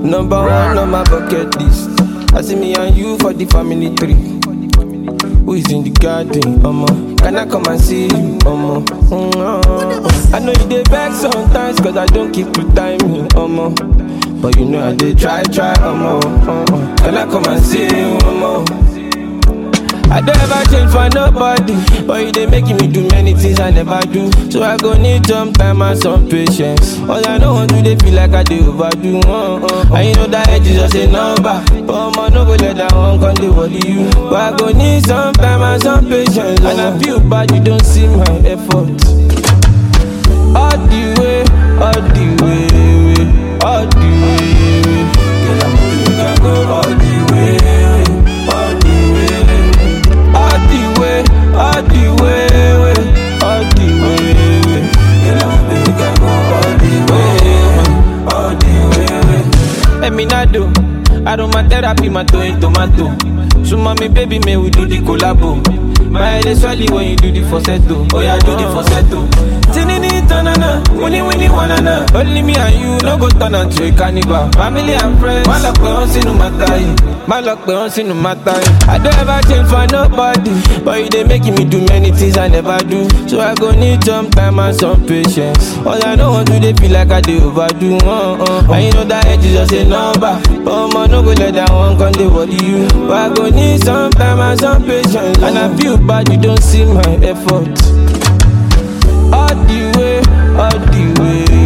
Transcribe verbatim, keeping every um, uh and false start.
Number one on my bucket list. I see me and you for the family tree. Who is in the garden, mama? Can I come and see you, mama? Mm-hmm. I know you dey vex sometimes, cause I don't keep you timing, mama. But you know I did try, try, mama. Uh-uh. Can I come and see you, mama? I don't ever change for nobody, but you they making me do many things I never do. So I go need some time and some patience. All I know want to they feel like I do overdo. Uh-uh. And you know that age is just a number, but man no go let that one come to body you. But I go need some time and some patience. And I feel bad you don't see my effort. All the way, all the way, all the way. Girl, I'm moving, we can go all the way, all the way. All the way, all the way, all the way. Girl, I'm hoping we can go all the way, all the way. Let me not do aromatherapy, my toe in tomato. So mommy, baby, may we do the collabo. My head is swelling when you do the falsetto. Oh yeah, do the falsetto. Tinini tanana, winnie winnie wanana. Only me and you, no go turn into a cannibal. Family and friends, my luck we don't see no matter. My luck we don't see no matter. I don't ever change for nobody, but you they making me do many things I never do. So I go need some time and some patience. All I know want to they feel like I do overdo. Uh-uh. And you know that age is just a number, but man no go let that one come to body you. But I go need some time and some patience. And I feel bad you don't see my effort. All the way, all the way.